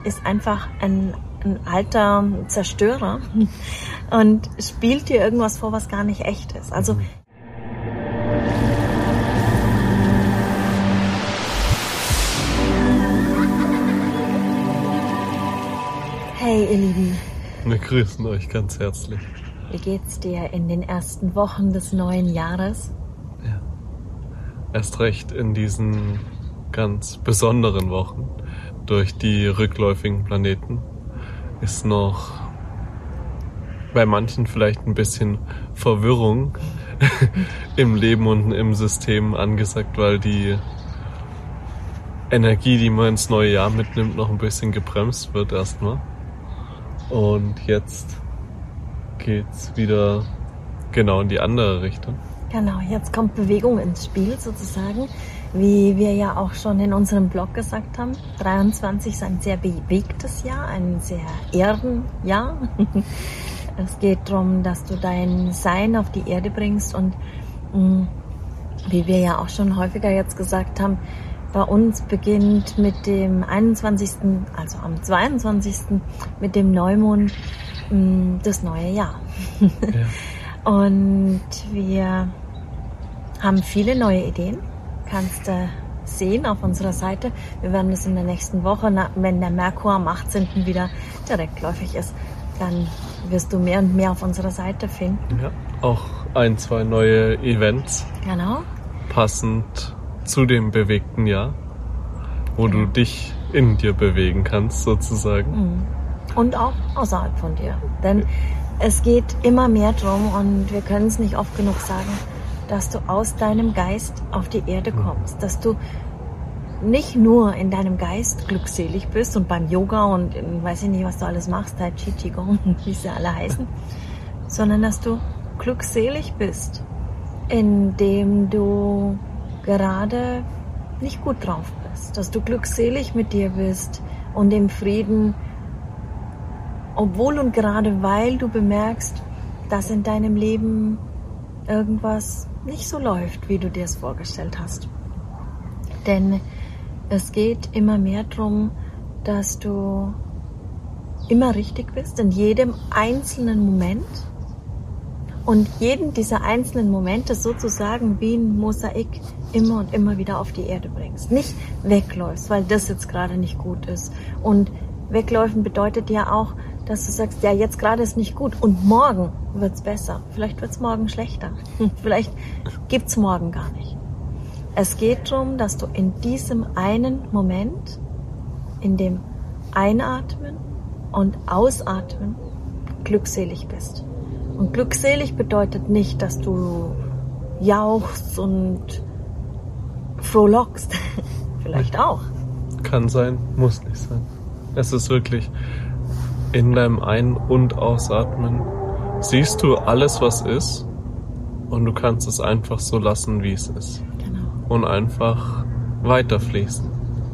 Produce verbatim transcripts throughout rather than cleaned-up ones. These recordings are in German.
ist einfach ein, ein alter Zerstörer und spielt dir irgendwas vor, was gar nicht echt ist. Also mhm. Hey ihr Lieben. Wir grüßen euch ganz herzlich. Wie geht's dir in den ersten Wochen des neuen Jahres? Ja. Erst recht in diesen ganz besonderen Wochen durch die rückläufigen Planeten ist noch bei manchen vielleicht ein bisschen Verwirrung im Leben und im System angesagt, weil die Energie, die man ins neue Jahr mitnimmt, noch ein bisschen gebremst wird erstmal. Und jetzt geht's wieder genau in die andere Richtung. Genau, jetzt kommt Bewegung ins Spiel sozusagen, wie wir ja auch schon in unserem Blog gesagt haben. dreiundzwanzig ist ein sehr bewegtes Jahr, ein sehr Erdenjahr. Es geht darum, dass du dein Sein auf die Erde bringst und mh, wie wir ja auch schon häufiger jetzt gesagt haben, bei uns beginnt mit dem einundzwanzigsten, also am zweiundzwanzigsten mit dem Neumond mh, das neue Jahr. Ja. Und wir haben viele neue Ideen, kannst du sehen auf unserer Seite. Wir werden das in der nächsten Woche, wenn der Merkur am achtzehnten wieder direktläufig ist, dann wirst du mehr und mehr auf unserer Seite finden. Ja, auch ein, zwei neue Events. Genau. Passend zu dem bewegten Jahr, wo genau. du dich in dir bewegen kannst, sozusagen. Und auch außerhalb von dir. Denn es geht immer mehr drum und wir können es nicht oft genug sagen, dass du aus deinem Geist auf die Erde kommst. Dass du nicht nur in deinem Geist glückselig bist und beim Yoga und in, weiß ich nicht, was du alles machst, Tai Chi, Qigong, wie sie alle heißen, sondern dass du glückselig bist, indem du gerade nicht gut drauf bist, dass du glückselig mit dir bist und im Frieden, obwohl und gerade weil du bemerkst, dass in deinem Leben irgendwas nicht so läuft, wie du dir es vorgestellt hast. Denn es geht immer mehr darum, dass du immer richtig bist, in jedem einzelnen Moment. Und jeden dieser einzelnen Momente sozusagen wie ein Mosaik immer und immer wieder auf die Erde bringst. Nicht wegläufst, weil das jetzt gerade nicht gut ist. Und wegläufen bedeutet ja auch, dass du sagst, ja, jetzt gerade ist nicht gut und morgen wird's besser. Vielleicht wird's morgen schlechter. Vielleicht gibt's morgen gar nicht. Es geht darum, dass du in diesem einen Moment, in dem Einatmen und Ausatmen glückselig bist. Und glückselig bedeutet nicht, dass du jauchzt und frohlockst. Vielleicht auch. Kann sein, muss nicht sein. Es ist wirklich in deinem Ein- und Ausatmen siehst du alles, was ist, und du kannst es einfach so lassen, wie es ist. Genau. Und einfach weiterfließen.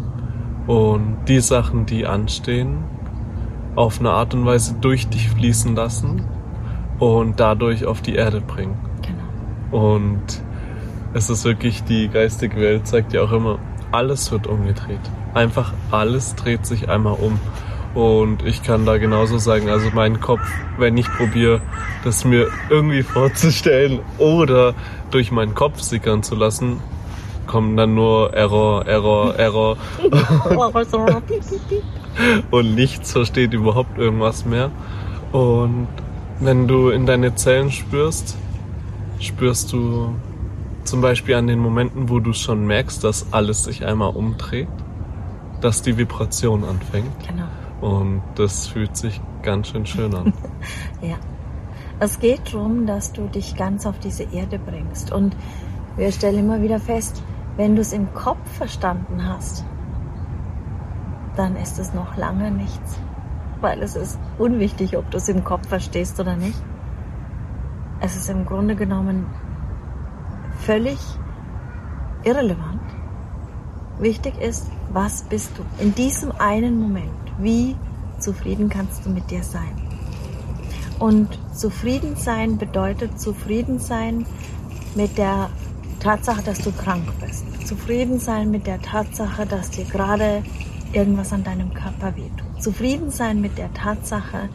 Und die Sachen, die anstehen, auf eine Art und Weise durch dich fließen lassen und dadurch auf die Erde bringen. Genau. Und es ist wirklich, die geistige Welt zeigt ja auch immer, alles wird umgedreht. Einfach alles dreht sich einmal um. Und ich kann da genauso sagen, also mein Kopf, wenn ich probiere, das mir irgendwie vorzustellen oder durch meinen Kopf sickern zu lassen, kommen dann nur Error, Error, Error. Und nichts versteht überhaupt irgendwas mehr. Und wenn du in deine Zellen spürst, spürst du zum Beispiel an den Momenten, wo du schon merkst, dass alles sich einmal umdreht, dass die Vibration anfängt. Genau. Und das fühlt sich ganz schön schön an. Ja. Es geht darum, dass du dich ganz auf diese Erde bringst. Und wir stellen immer wieder fest, wenn du es im Kopf verstanden hast, dann ist es noch lange nichts. Weil es ist unwichtig, ob du es im Kopf verstehst oder nicht. Es ist im Grunde genommen völlig irrelevant. Wichtig ist, was bist du in diesem einen Moment? Wie zufrieden kannst du mit dir sein? Und zufrieden sein bedeutet zufrieden sein mit der Tatsache, dass du krank bist. Zufrieden sein mit der Tatsache, dass dir gerade irgendwas an deinem Körper wehtut. zufrieden sein mit der Tatsache,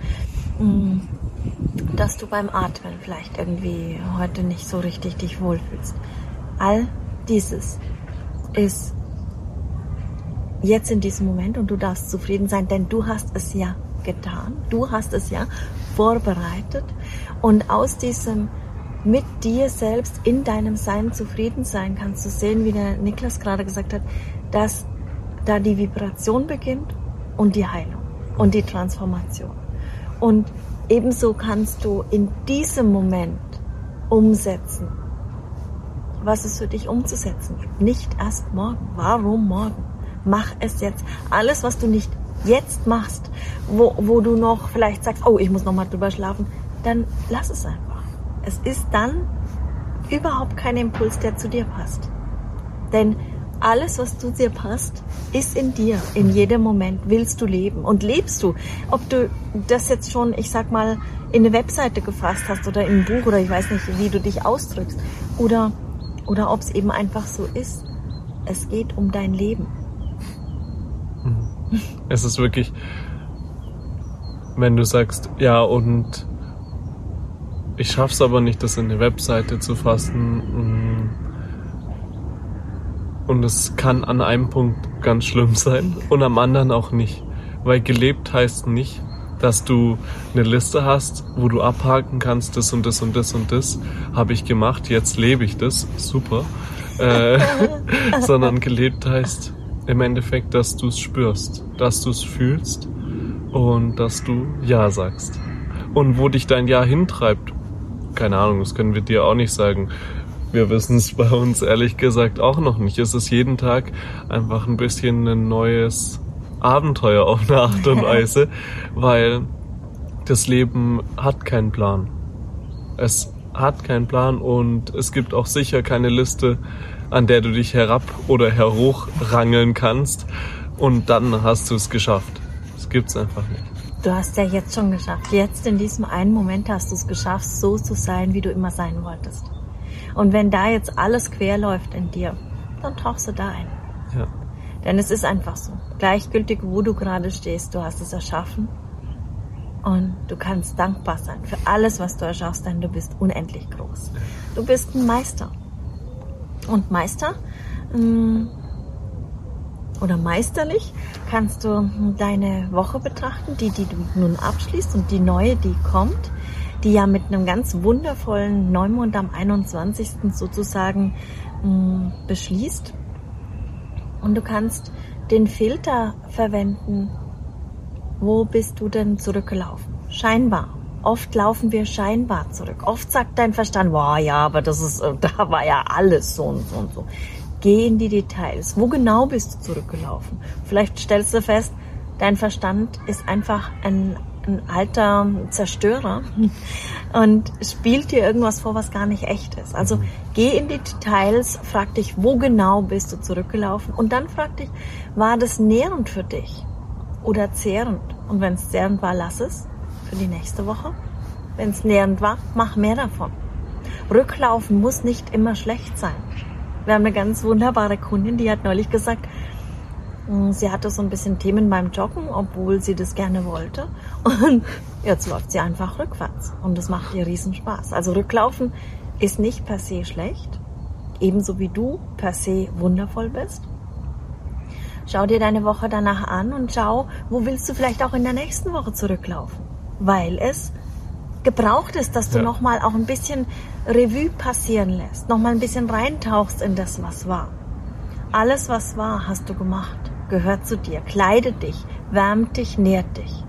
dass du beim Atmen vielleicht irgendwie heute nicht so richtig dich wohlfühlst. All dieses ist jetzt in diesem Moment und du darfst zufrieden sein, denn du hast es ja getan. Du hast es ja vorbereitet und aus diesem mit dir selbst in deinem Sein zufrieden sein kannst du sehen, wie der Niklas gerade gesagt hat, dass da die Vibration beginnt und die Heilung und die Transformation. Und ebenso kannst du in diesem Moment umsetzen, was es für dich umzusetzen gibt. Nicht erst morgen. Warum morgen? Mach es jetzt. Alles, was du nicht jetzt machst, wo, wo du noch vielleicht sagst, oh, ich muss noch mal drüber schlafen, dann lass es einfach. Es ist dann überhaupt kein Impuls, der zu dir passt. Denn alles, was zu dir passt, ist in dir. In jedem Moment willst du leben. Und lebst du. Ob du das jetzt schon, ich sag mal, in eine Webseite gefasst hast oder in ein Buch oder ich weiß nicht, wie du dich ausdrückst. Oder, oder ob es eben einfach so ist. Es geht um dein Leben. Es ist wirklich, wenn du sagst, ja und ich schaff's aber nicht, das in eine Webseite zu fassen und es kann an einem Punkt ganz schlimm sein und am anderen auch nicht, weil gelebt heißt nicht, dass du eine Liste hast, wo du abhaken kannst, das und das und das und das habe ich gemacht, jetzt lebe ich das, super, äh, sondern gelebt heißt im Endeffekt, dass du es spürst, dass du es fühlst und dass du Ja sagst. Und wo dich dein Ja hintreibt, keine Ahnung, das können wir dir auch nicht sagen. Wir wissen es bei uns ehrlich gesagt auch noch nicht. Es ist jeden Tag einfach ein bisschen ein neues Abenteuer auf eine Art und Weise, weil das Leben hat keinen Plan. Es hat keinen Plan und es gibt auch sicher keine Liste, an der du dich herab oder herhochrangeln kannst und dann hast du es geschafft. Das gibt's einfach nicht. Du hast ja jetzt schon geschafft. Jetzt in diesem einen Moment hast du es geschafft, so zu sein, wie du immer sein wolltest. Und wenn da jetzt alles quer läuft in dir, dann tauchst du da ein. Ja. Denn es ist einfach so. Gleichgültig, wo du gerade stehst, du hast es erschaffen. Und du kannst dankbar sein für alles, was du erschaffst, denn du bist unendlich groß. Du bist ein Meister. Und Meister mh, oder meisterlich kannst du deine Woche betrachten, die, die du nun abschließt und die neue, die kommt, die ja mit einem ganz wundervollen Neumond am einundzwanzigsten sozusagen mh, beschließt. Und du kannst den Filter verwenden, wo bist du denn zurückgelaufen? Scheinbar. Oft laufen wir scheinbar zurück. Oft sagt dein Verstand, boah, ja, aber das ist, da war ja alles so und so und so. Geh in die Details. Wo genau bist du zurückgelaufen? Vielleicht stellst du fest, dein Verstand ist einfach ein, ein alter Zerstörer und spielt dir irgendwas vor, was gar nicht echt ist. Also geh in die Details, frag dich, wo genau bist du zurückgelaufen? Und dann frag dich, war das nährend für dich oder zehrend? Und wenn es zehrend war, lass es für die nächste Woche. Wenn es nährend war, mach mehr davon. Rücklaufen muss nicht immer schlecht sein. Wir haben eine ganz wunderbare Kundin, die hat neulich gesagt, sie hatte so ein bisschen Themen beim Joggen, obwohl sie das gerne wollte. Und jetzt läuft sie einfach rückwärts. Und das macht ihr riesen Spaß. Also Rücklaufen ist nicht per se schlecht. Ebenso wie du per se wundervoll bist. Schau dir deine Woche danach an und schau, wo willst du vielleicht auch in der nächsten Woche zurücklaufen. Weil es gebraucht ist, dass du ja. nochmal auch ein bisschen Revue passieren lässt. Nochmal ein bisschen reintauchst in das, was war. Alles, was war, hast du gemacht. Gehört zu dir. Kleidet dich, wärmt dich, nährt dich.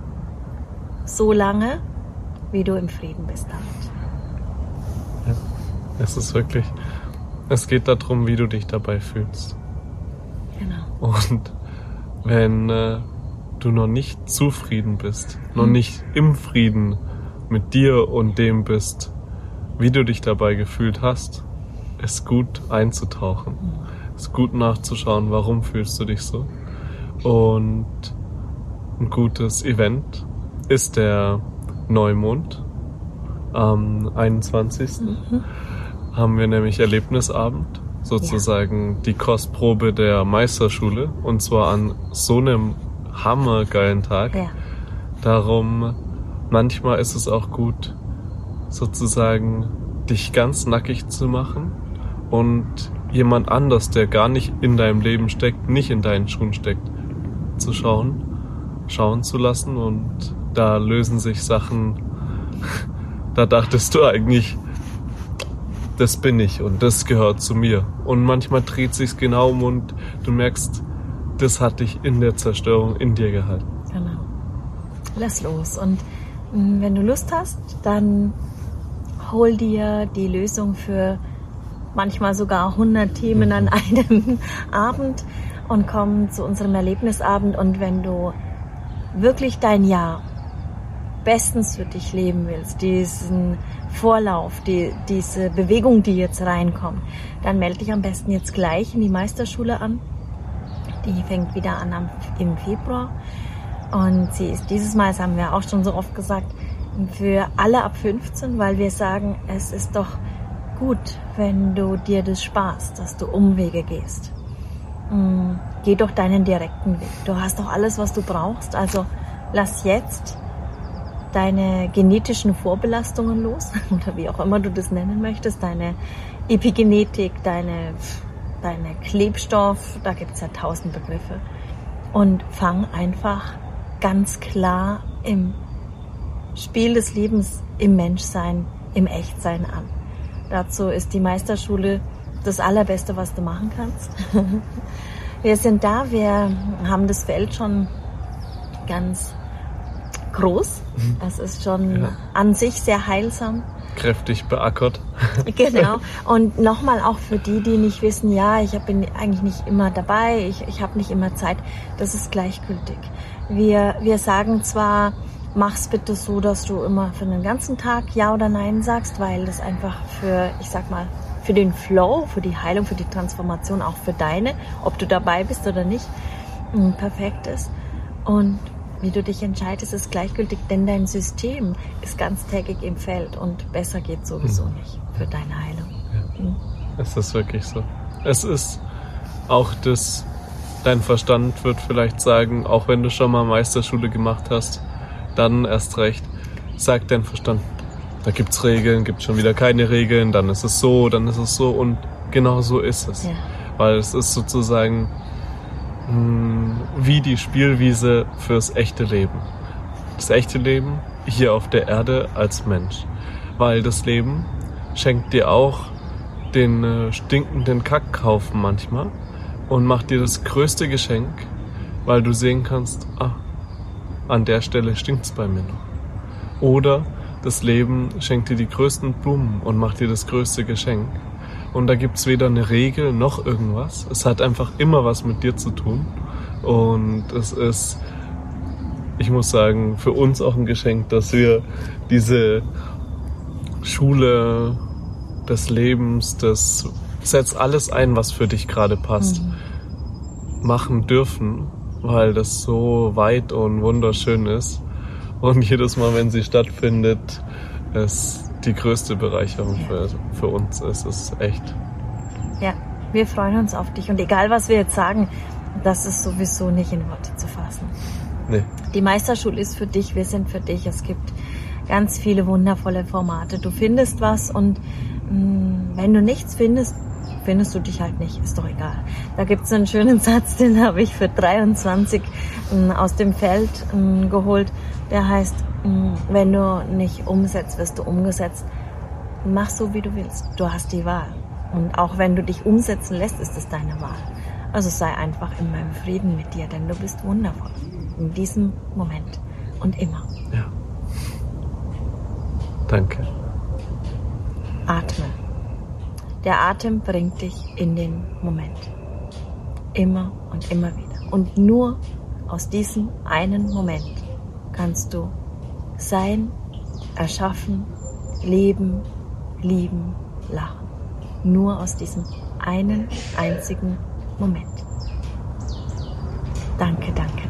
So lange, wie du im Frieden bist damit. Ja, es ist wirklich, es geht darum, wie du dich dabei fühlst. Genau. Und wenn äh, du noch nicht zufrieden bist, noch nicht im Frieden mit dir und dem bist, wie du dich dabei gefühlt hast, ist gut einzutauchen. Ist gut nachzuschauen, warum fühlst du dich so. Und ein gutes Event ist der Neumond am einundzwanzigsten Mhm. haben wir nämlich Erlebnisabend, sozusagen ja. die Kostprobe der Meisterschule, und zwar an so einem hammergeilen Tag. Ja. Darum, manchmal ist es auch gut, sozusagen dich ganz nackig zu machen und jemand anders, der gar nicht in deinem Leben steckt, nicht in deinen Schuhen steckt, zu schauen, schauen zu lassen, und da lösen sich Sachen, da dachtest du eigentlich, das bin ich und das gehört zu mir. Und manchmal dreht sich's genau um und du merkst, das hat dich in der Zerstörung in dir gehalten. Genau. Lass los. Und mh, wenn du Lust hast, dann hol dir die Lösung für manchmal sogar hundert Themen an einem Abend und komm zu unserem Erlebnisabend. Und wenn du wirklich dein Jahr bestens für dich leben willst, diesen Vorlauf, die, diese Bewegung, die jetzt reinkommt, dann melde dich am besten jetzt gleich in die Meisterschule an. Die fängt wieder an am, im Februar. Und sie ist dieses Mal, das haben wir auch schon so oft gesagt, für alle ab fünfzehn, weil wir sagen, es ist doch gut, wenn du dir das sparst, dass du Umwege gehst. Mhm. Geh doch deinen direkten Weg. Du hast doch alles, was du brauchst. Also lass jetzt deine genetischen Vorbelastungen los, oder wie auch immer du das nennen möchtest, deine Epigenetik, deine, deine Klebstoff, da gibt es ja tausend Begriffe. Und fang einfach ganz klar im Spiel des Lebens, im Menschsein, im Echtsein an. Dazu ist die Meisterschule das Allerbeste, was du machen kannst. Wir sind da, wir haben das Feld schon ganz groß. Es ist schon ja. an sich sehr heilsam. Kräftig beackert. Genau. Und nochmal auch für die, die nicht wissen, ja, ich bin eigentlich nicht immer dabei, ich, ich habe nicht immer Zeit, das ist gleichgültig. Wir, wir sagen zwar, mach's bitte so, dass du immer für den ganzen Tag Ja oder Nein sagst, weil das einfach für, ich sag mal, für den Flow, für die Heilung, für die Transformation, auch für deine, ob du dabei bist oder nicht, perfekt ist. Und wie du dich entscheidest, ist gleichgültig, denn dein System ist ganztägig im Feld und besser geht sowieso mhm. nicht für deine Heilung. Ja. Mhm. Es ist wirklich so. Es ist auch das, dein Verstand wird vielleicht sagen, auch wenn du schon mal Meisterschule gemacht hast, dann erst recht, sagt dein Verstand, da gibt's Regeln, gibt schon wieder keine Regeln, dann ist es so, dann ist es so, und genau so ist es. Ja. Weil es ist sozusagen mh, wie die Spielwiese fürs echte Leben. Das echte Leben hier auf der Erde als Mensch. Weil das Leben schenkt dir auch den äh, stinkenden Kackhaufen manchmal und macht dir das größte Geschenk, weil du sehen kannst, ah, an der Stelle stinkt's bei mir noch. Oder das Leben schenkt dir die größten Blumen und macht dir das größte Geschenk. Und da gibt's weder eine Regel noch irgendwas. Es hat einfach immer was mit dir zu tun. Und es ist, ich muss sagen, für uns auch ein Geschenk, dass wir diese Schule des Lebens, das setzt alles ein, was für dich gerade passt, mhm. machen dürfen, weil das so weit und wunderschön ist. Und jedes Mal, wenn sie stattfindet, ist die größte Bereicherung für, für uns. Es ist echt. Ja, wir freuen uns auf dich. Und egal, was wir jetzt sagen, das ist sowieso nicht in Worte zu fassen. Nee. Die Meisterschule ist für dich, wir sind für dich. Es gibt ganz viele wundervolle Formate. Du findest was, und mh, wenn du nichts findest, findest du dich halt nicht, ist doch egal. Da gibt es einen schönen Satz, den habe ich für dreiundzwanzig mh, aus dem Feld mh, geholt. Der heißt, mh, wenn du nicht umsetzt, wirst du umgesetzt. Mach so, wie du willst. Du hast die Wahl. Und auch wenn du dich umsetzen lässt, ist es deine Wahl. Also sei einfach in meinem Frieden mit dir, denn du bist wundervoll. In diesem Moment und immer. Ja. Danke. Atme. Der Atem bringt dich in den Moment. Immer und immer wieder. Und nur aus diesem einen Moment kannst du sein, erschaffen, leben, lieben, lachen. Nur aus diesem einen einzigen Moment. Danke, danke.